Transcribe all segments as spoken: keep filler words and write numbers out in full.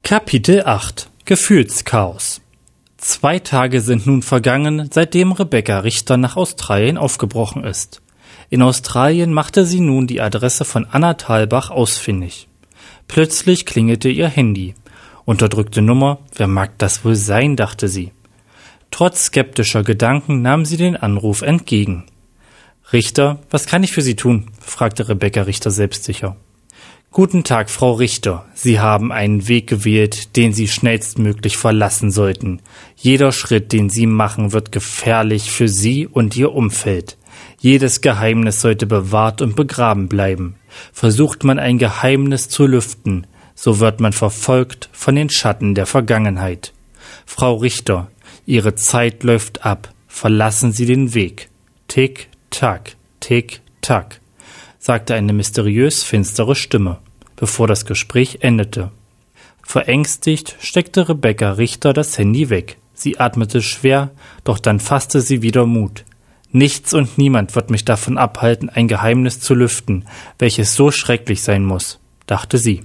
Kapitel acht Gefühlschaos. Zwei Tage sind nun vergangen, seitdem Rebecca Richter nach Australien aufgebrochen ist. In Australien machte sie nun die Adresse von Anna Thalbach ausfindig. Plötzlich klingelte ihr Handy. Unterdrückte Nummer, wer mag das wohl sein, dachte sie. Trotz skeptischer Gedanken nahm sie den Anruf entgegen. »Richter, was kann ich für Sie tun?« fragte Rebecca Richter selbstsicher. »Guten Tag, Frau Richter. Sie haben einen Weg gewählt, den Sie schnellstmöglich verlassen sollten. Jeder Schritt, den Sie machen, wird gefährlich für Sie und Ihr Umfeld. Jedes Geheimnis sollte bewahrt und begraben bleiben. Versucht man ein Geheimnis zu lüften, so wird man verfolgt von den Schatten der Vergangenheit. Frau Richter, Ihre Zeit läuft ab. Verlassen Sie den Weg. Tick, tack, tick, tack«, sagte eine mysteriös finstere Stimme, bevor das Gespräch endete. Verängstigt steckte Rebecca Richter das Handy weg. Sie atmete schwer, doch dann fasste sie wieder Mut. Nichts und niemand wird mich davon abhalten, ein Geheimnis zu lüften, welches so schrecklich sein muss, dachte sie.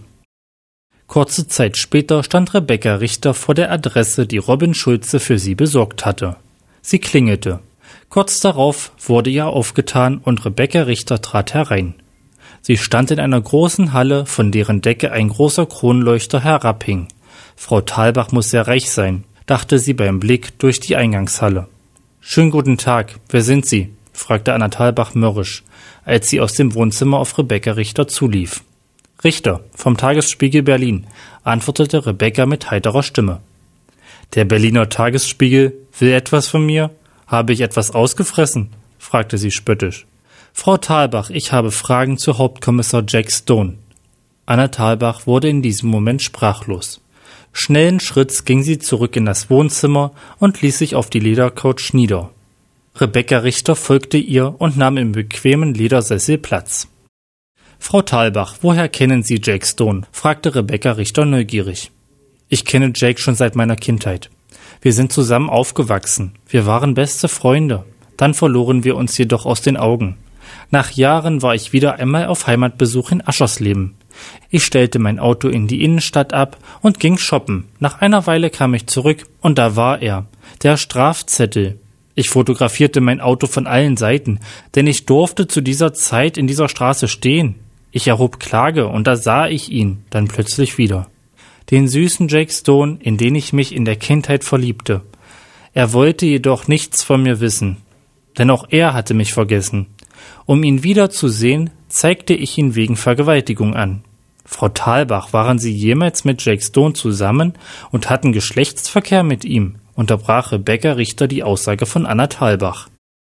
Kurze Zeit später stand Rebecca Richter vor der Adresse, die Robin Schulze für sie besorgt hatte. Sie klingelte. Kurz darauf wurde ihr aufgetan und Rebecca Richter trat herein. Sie stand in einer großen Halle, von deren Decke ein großer Kronleuchter herabhing. Frau Thalbach muss sehr reich sein, dachte sie beim Blick durch die Eingangshalle. »Schönen guten Tag, wer sind Sie?« fragte Anna Thalbach mürrisch, als sie aus dem Wohnzimmer auf Rebecca Richter zulief. »Richter, vom Tagesspiegel Berlin«, antwortete Rebecca mit heiterer Stimme. »Der Berliner Tagesspiegel will etwas von mir? Habe ich etwas ausgefressen?« fragte sie spöttisch. »Frau Thalbach, ich habe Fragen zu Hauptkommissar Jack Stone.« Anna Thalbach wurde in diesem Moment sprachlos. Schnellen Schritts ging sie zurück in das Wohnzimmer und ließ sich auf die Ledercouch nieder. Rebecca Richter folgte ihr und nahm im bequemen Ledersessel Platz. »Frau Thalbach, woher kennen Sie Jack Stone?« fragte Rebecca Richter neugierig. »Ich kenne Jake schon seit meiner Kindheit. Wir sind zusammen aufgewachsen. Wir waren beste Freunde. Dann verloren wir uns jedoch aus den Augen. Nach Jahren war ich wieder einmal auf Heimatbesuch in Aschersleben. Ich stellte mein Auto in die Innenstadt ab und ging shoppen. Nach einer Weile kam ich zurück und da war er, der Strafzettel. Ich fotografierte mein Auto von allen Seiten, denn ich durfte zu dieser Zeit in dieser Straße stehen. Ich erhob Klage und da sah ich ihn dann plötzlich wieder. Den süßen Jack Stone, in den ich mich in der Kindheit verliebte. Er wollte jedoch nichts von mir wissen, denn auch er hatte mich vergessen. Um ihn wiederzusehen, zeigte ich ihn wegen Vergewaltigung an. Frau Thalbach, waren Sie jemals mit Jack Stone zusammen und hatten Geschlechtsverkehr mit ihm?« unterbrach Rebecca Richter die Aussage von Anna Thalbach.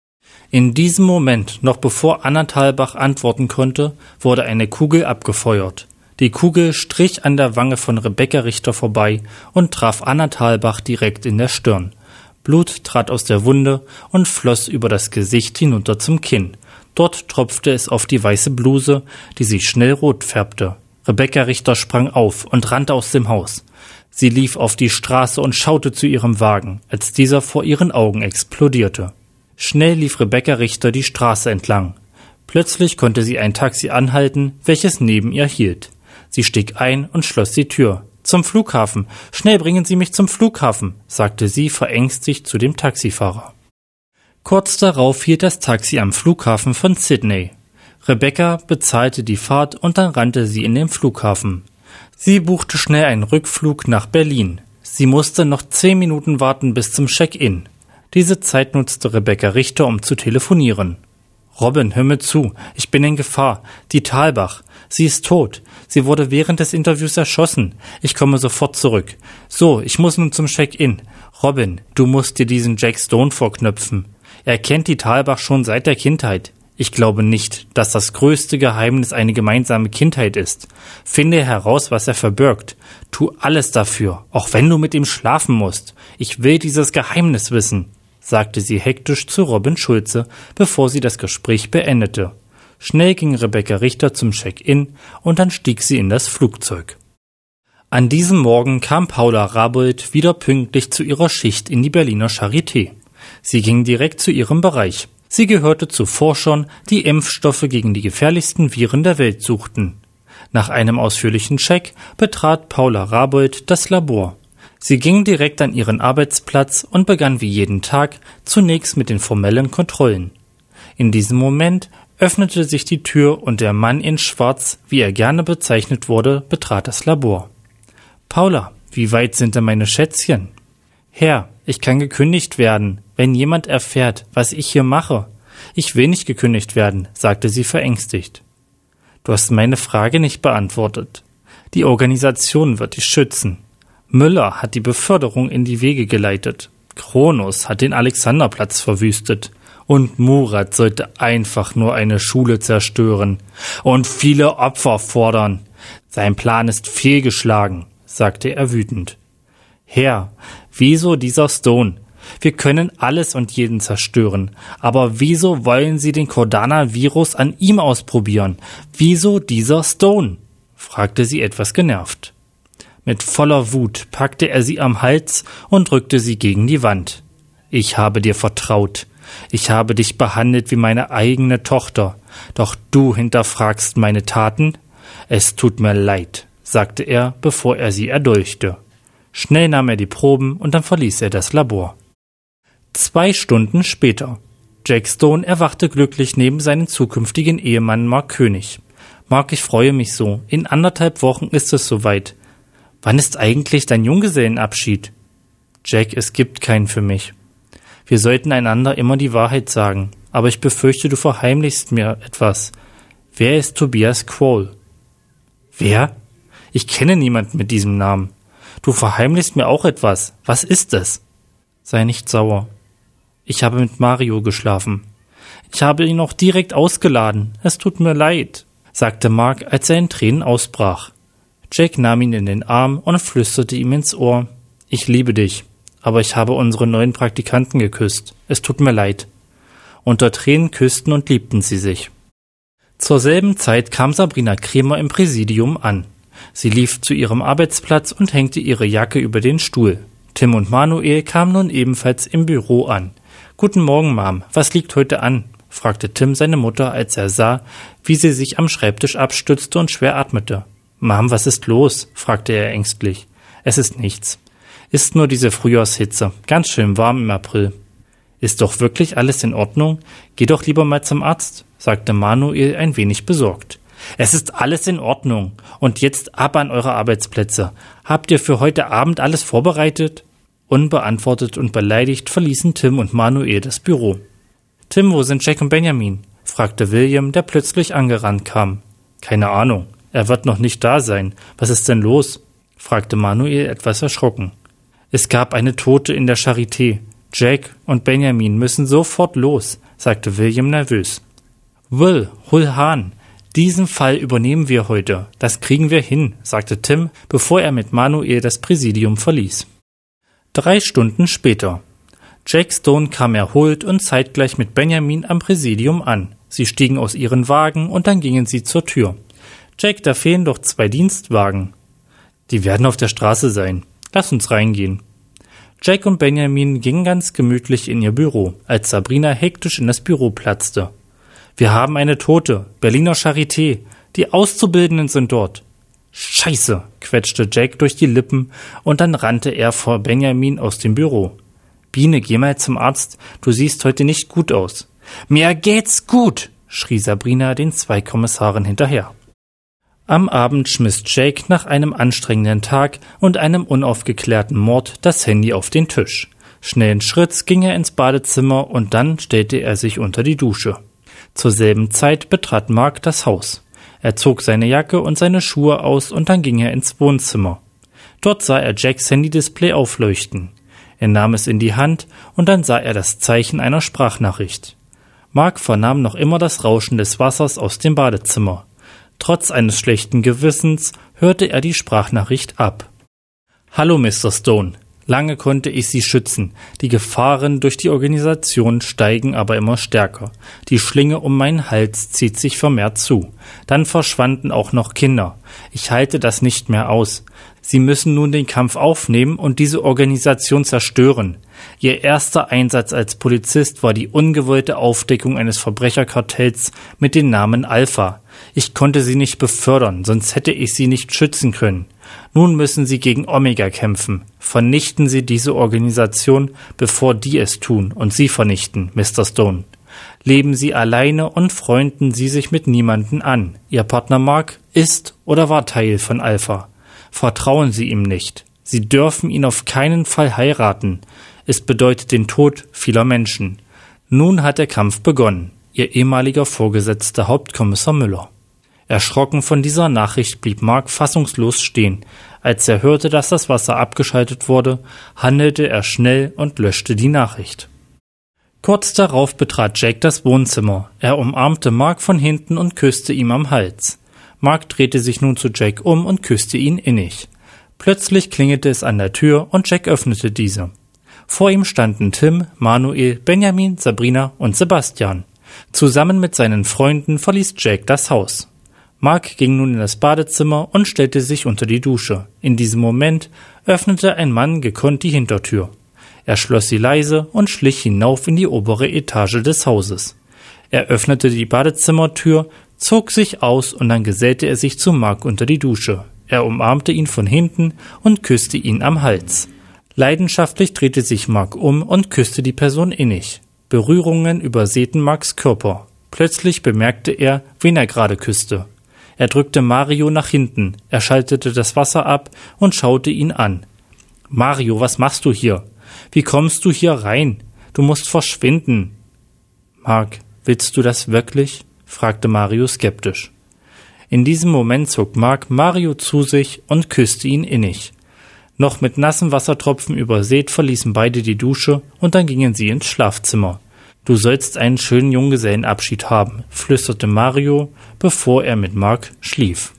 In diesem Moment, noch bevor Anna Thalbach antworten konnte, wurde eine Kugel abgefeuert. Die Kugel strich an der Wange von Rebecca Richter vorbei und traf Anna Thalbach direkt in der Stirn. Blut trat aus der Wunde und floss über das Gesicht hinunter zum Kinn. Dort tropfte es auf die weiße Bluse, die sich schnell rot färbte. Rebecca Richter sprang auf und rannte aus dem Haus. Sie lief auf die Straße und schaute zu ihrem Wagen, als dieser vor ihren Augen explodierte. Schnell lief Rebecca Richter die Straße entlang. Plötzlich konnte sie ein Taxi anhalten, welches neben ihr hielt. Sie stieg ein und schloss die Tür. »Zum Flughafen! Schnell bringen Sie mich zum Flughafen«, sagte sie verängstigt zu dem Taxifahrer. Kurz darauf hielt das Taxi am Flughafen von Sydney. Rebecca bezahlte die Fahrt und dann rannte sie in den Flughafen. Sie buchte schnell einen Rückflug nach Berlin. Sie musste noch zehn Minuten warten bis zum Check-in. Diese Zeit nutzte Rebecca Richter, um zu telefonieren. »Robin, hör mir zu. Ich bin in Gefahr. Die Thalbach. Sie ist tot. Sie wurde während des Interviews erschossen. Ich komme sofort zurück. So, ich muss nun zum Check-in. Robin, du musst dir diesen Jack Stone vorknöpfen. Er kennt die Thalbach schon seit der Kindheit. Ich glaube nicht, dass das größte Geheimnis eine gemeinsame Kindheit ist. Finde heraus, was er verbirgt. Tu alles dafür, auch wenn du mit ihm schlafen musst. Ich will dieses Geheimnis wissen«, sagte sie hektisch zu Robin Schulze, bevor sie das Gespräch beendete. Schnell ging Rebecca Richter zum Check-in und dann stieg sie in das Flugzeug. An diesem Morgen kam Paula Rabold wieder pünktlich zu ihrer Schicht in die Berliner Charité. Sie ging direkt zu ihrem Bereich. Sie gehörte zu Forschern, die Impfstoffe gegen die gefährlichsten Viren der Welt suchten. Nach einem ausführlichen Check betrat Paula Rabold das Labor. Sie ging direkt an ihren Arbeitsplatz und begann wie jeden Tag zunächst mit den formellen Kontrollen. In diesem Moment öffnete sich die Tür und der Mann in Schwarz, wie er gerne bezeichnet wurde, betrat das Labor. »Paula, wie weit sind denn meine Schätzchen?« »Herr, ich kann gekündigt werden, wenn jemand erfährt, was ich hier mache. Ich will nicht gekündigt werden«, sagte sie verängstigt. »Du hast meine Frage nicht beantwortet. Die Organisation wird dich schützen. Müller hat die Beförderung in die Wege geleitet. Kronos hat den Alexanderplatz verwüstet. Und Murat sollte einfach nur eine Schule zerstören und viele Opfer fordern. Sein Plan ist fehlgeschlagen«, sagte er wütend. »Herr, wieso dieser Stone? Wir können alles und jeden zerstören. Aber wieso wollen Sie den Cordana-Virus an ihm ausprobieren? Wieso dieser Stone?« fragte sie etwas genervt. Mit voller Wut packte er sie am Hals und drückte sie gegen die Wand. »Ich habe dir vertraut. Ich habe dich behandelt wie meine eigene Tochter. Doch du hinterfragst meine Taten? Es tut mir leid«, sagte er, bevor er sie erdolchte. Schnell nahm er die Proben und dann verließ er das Labor. Zwei Stunden später. Jack Stone erwachte glücklich neben seinem zukünftigen Ehemann Mark König. »Mark, ich freue mich so. In anderthalb Wochen ist es soweit. Wann ist eigentlich dein Junggesellenabschied?« »Jack, es gibt keinen für mich. Wir sollten einander immer die Wahrheit sagen, aber ich befürchte, du verheimlichst mir etwas. Wer ist Tobias Quoll?« »Wer? Ich kenne niemanden mit diesem Namen. Du verheimlichst mir auch etwas. Was ist es?« »Sei nicht sauer. Ich habe mit Mario geschlafen. Ich habe ihn auch direkt ausgeladen. Es tut mir leid«, sagte Mark, als er in Tränen ausbrach. Jack nahm ihn in den Arm und flüsterte ihm ins Ohr: »Ich liebe dich, aber ich habe unsere neuen Praktikanten geküsst. Es tut mir leid.« Unter Tränen küssten und liebten sie sich. Zur selben Zeit kam Sabrina Kremer im Präsidium an. Sie lief zu ihrem Arbeitsplatz und hängte ihre Jacke über den Stuhl. Tim und Manuel kamen nun ebenfalls im Büro an. »Guten Morgen, Mom. Was liegt heute an?« fragte Tim seine Mutter, als er sah, wie sie sich am Schreibtisch abstützte und schwer atmete. »Mom, was ist los?« fragte er ängstlich. »Es ist nichts. Ist nur diese Frühjahrshitze. Ganz schön warm im April.« »Ist doch wirklich alles in Ordnung? Geh doch lieber mal zum Arzt«, sagte Manuel ein wenig besorgt. »Es ist alles in Ordnung. Und jetzt ab an eure Arbeitsplätze. Habt ihr für heute Abend alles vorbereitet?« Unbeantwortet und beleidigt verließen Tim und Manuel das Büro. »Tim, wo sind Jack und Benjamin?« fragte William, der plötzlich angerannt kam. »Keine Ahnung. Er wird noch nicht da sein. Was ist denn los?« fragte Manuel etwas erschrocken. »Es gab eine Tote in der Charité. Jack und Benjamin müssen sofort los«, sagte William nervös. »Will, hol Hahn. Diesen Fall übernehmen wir heute. Das kriegen wir hin«, sagte Tim, bevor er mit Manuel das Präsidium verließ. Drei Stunden später. Jack Stone kam erholt und zeitgleich mit Benjamin am Präsidium an. Sie stiegen aus ihren Wagen und dann gingen sie zur Tür. »Jack, da fehlen doch zwei Dienstwagen.« »Die werden auf der Straße sein. Lass uns reingehen.« Jack und Benjamin gingen ganz gemütlich in ihr Büro, als Sabrina hektisch in das Büro platzte. »Wir haben eine Tote. Berliner Charité. Die Auszubildenden sind dort.« »Scheiße«, quetschte Jack durch die Lippen und dann rannte er vor Benjamin aus dem Büro. »Biene, geh mal zum Arzt. Du siehst heute nicht gut aus.« »Mir geht's gut«, schrie Sabrina den zwei Kommissaren hinterher. Am Abend schmiss Jake nach einem anstrengenden Tag und einem unaufgeklärten Mord das Handy auf den Tisch. Schnellen Schritts ging er ins Badezimmer und dann stellte er sich unter die Dusche. Zur selben Zeit betrat Mark das Haus. Er zog seine Jacke und seine Schuhe aus und dann ging er ins Wohnzimmer. Dort sah er Jacks Handy-Display aufleuchten. Er nahm es in die Hand und dann sah er das Zeichen einer Sprachnachricht. Mark vernahm noch immer das Rauschen des Wassers aus dem Badezimmer. Trotz eines schlechten Gewissens hörte er die Sprachnachricht ab. »Hallo, Mister Stone. Lange konnte ich sie schützen. Die Gefahren durch die Organisation steigen aber immer stärker. Die Schlinge um meinen Hals zieht sich vermehrt zu. Dann verschwanden auch noch Kinder. Ich halte das nicht mehr aus. Sie müssen nun den Kampf aufnehmen und diese Organisation zerstören. Ihr erster Einsatz als Polizist war die ungewollte Aufdeckung eines Verbrecherkartells mit dem Namen Alpha. Ich konnte sie nicht befördern, sonst hätte ich sie nicht schützen können. Nun müssen sie gegen Omega kämpfen. Vernichten Sie diese Organisation, bevor die es tun und Sie vernichten, Mister Stone. Leben Sie alleine und freunden Sie sich mit niemanden an. Ihr Partner Mark ist oder war Teil von Alpha. Vertrauen Sie ihm nicht. Sie dürfen ihn auf keinen Fall heiraten. Es bedeutet den Tod vieler Menschen. Nun hat der Kampf begonnen. Ihr ehemaliger Vorgesetzter Hauptkommissar Müller. Erschrocken von dieser Nachricht blieb Mark fassungslos stehen. Als er hörte, dass das Wasser abgeschaltet wurde, handelte er schnell und löschte die Nachricht. Kurz darauf betrat Jack das Wohnzimmer. Er umarmte Mark von hinten und küsste ihm am Hals. Mark drehte sich nun zu Jack um und küsste ihn innig. Plötzlich klingelte es an der Tür und Jack öffnete diese. Vor ihm standen Tim, Manuel, Benjamin, Sabrina und Sebastian. Zusammen mit seinen Freunden verließ Jack das Haus. Mark ging nun in das Badezimmer und stellte sich unter die Dusche. In diesem Moment öffnete ein Mann gekonnt die Hintertür. Er schloss sie leise und schlich hinauf in die obere Etage des Hauses. Er öffnete die Badezimmertür, zog sich aus und dann gesellte er sich zu Mark unter die Dusche. Er umarmte ihn von hinten und küsste ihn am Hals. Leidenschaftlich drehte sich Mark um und küsste die Person innig. Berührungen übersäten Marks Körper. Plötzlich bemerkte er, wen er gerade küsste. Er drückte Mario nach hinten, er schaltete das Wasser ab und schaute ihn an. »Mario, was machst du hier? Wie kommst du hier rein? Du musst verschwinden.« »Mark, willst du das wirklich?« fragte Mario skeptisch. In diesem Moment zog Mark Mario zu sich und küsste ihn innig. Noch mit nassen Wassertropfen übersät verließen beide die Dusche und dann gingen sie ins Schlafzimmer. »Du sollst einen schönen Junggesellenabschied haben«, flüsterte Mario, bevor er mit Mark schlief.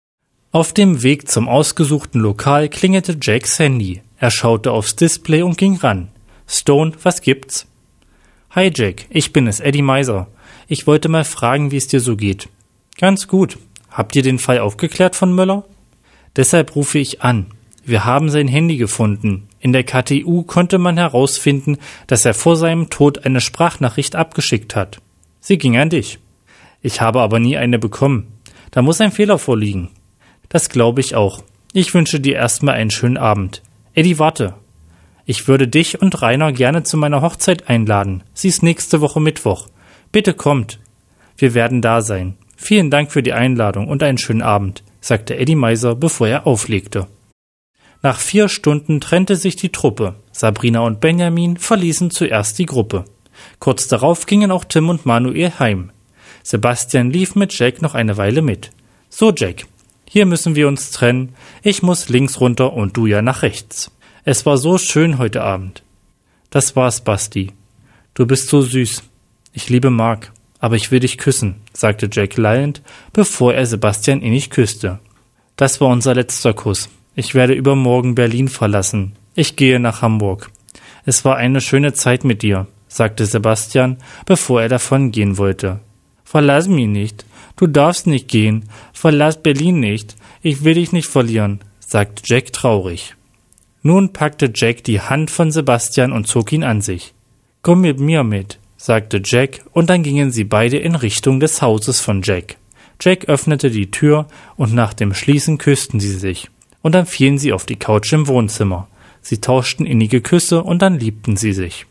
Auf dem Weg zum ausgesuchten Lokal klingelte Jacks Handy. Er schaute aufs Display und ging ran. »Stone, was gibt's?« »Hi Jack, ich bin es, Eddie Meiser. Ich wollte mal fragen, wie es dir so geht.« »Ganz gut. Habt ihr den Fall aufgeklärt von Müller?« »Deshalb rufe ich an. Wir haben sein Handy gefunden. In der K T U konnte man herausfinden, dass er vor seinem Tod eine Sprachnachricht abgeschickt hat. Sie ging an dich. Ich habe aber nie eine bekommen. Da muss ein Fehler vorliegen.« »Das glaube ich auch. Ich wünsche dir erstmal einen schönen Abend. Eddie, warte. Ich würde dich und Rainer gerne zu meiner Hochzeit einladen. Sie ist nächste Woche Mittwoch. Bitte kommt. Wir werden da sein. Vielen Dank für die Einladung und einen schönen Abend«, sagte Eddie Meiser, bevor er auflegte. Nach vier Stunden trennte sich die Truppe. Sabrina und Benjamin verließen zuerst die Gruppe. Kurz darauf gingen auch Tim und Manuel heim. Sebastian lief mit Jack noch eine Weile mit. »So Jack, hier müssen wir uns trennen. Ich muss links runter und du ja nach rechts. Es war so schön heute Abend.« »Das war's, Basti. Du bist so süß. Ich liebe Mark, aber ich will dich küssen«, sagte Jack lallend, bevor er Sebastian innig küsste. »Das war unser letzter Kuss. Ich werde übermorgen Berlin verlassen. Ich gehe nach Hamburg. Es war eine schöne Zeit mit dir«, sagte Sebastian, bevor er davon gehen wollte. »Verlass mich nicht. Du darfst nicht gehen. Verlass Berlin nicht. Ich will dich nicht verlieren«, sagte Jack traurig. Nun packte Jack die Hand von Sebastian und zog ihn an sich. »Komm mit mir mit«, sagte Jack, und dann gingen sie beide in Richtung des Hauses von Jack. Jack öffnete die Tür und nach dem Schließen küssten sie sich. Und dann fielen sie auf die Couch im Wohnzimmer. Sie tauschten innige Küsse und dann liebten sie sich.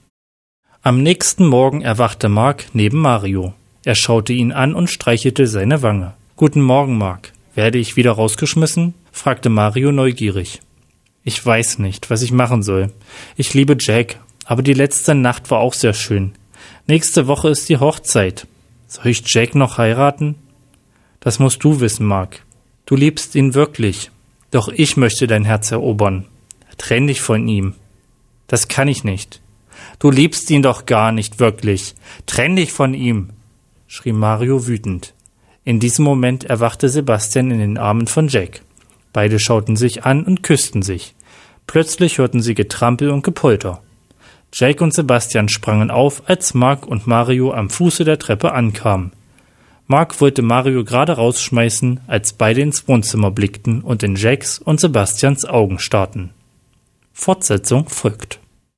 Am nächsten Morgen erwachte Mark neben Mario. Er schaute ihn an und streichelte seine Wange. »Guten Morgen, Mark. Werde ich wieder rausgeschmissen?« fragte Mario neugierig. »Ich weiß nicht, was ich machen soll. Ich liebe Jack, aber die letzte Nacht war auch sehr schön. Nächste Woche ist die Hochzeit. Soll ich Jack noch heiraten?« »Das musst du wissen, Mark. Du liebst ihn wirklich. Doch ich möchte dein Herz erobern. Trenn dich von ihm.« »Das kann ich nicht.« »Du liebst ihn doch gar nicht wirklich. Trenn dich von ihm«, schrie Mario wütend. In diesem Moment erwachte Sebastian in den Armen von Jack. Beide schauten sich an und küssten sich. Plötzlich hörten sie Getrampel und Gepolter. Jake und Sebastian sprangen auf, als Mark und Mario am Fuße der Treppe ankamen. Mark wollte Mario gerade rausschmeißen, als beide ins Wohnzimmer blickten und in Jakes und Sebastians Augen starrten. Fortsetzung folgt.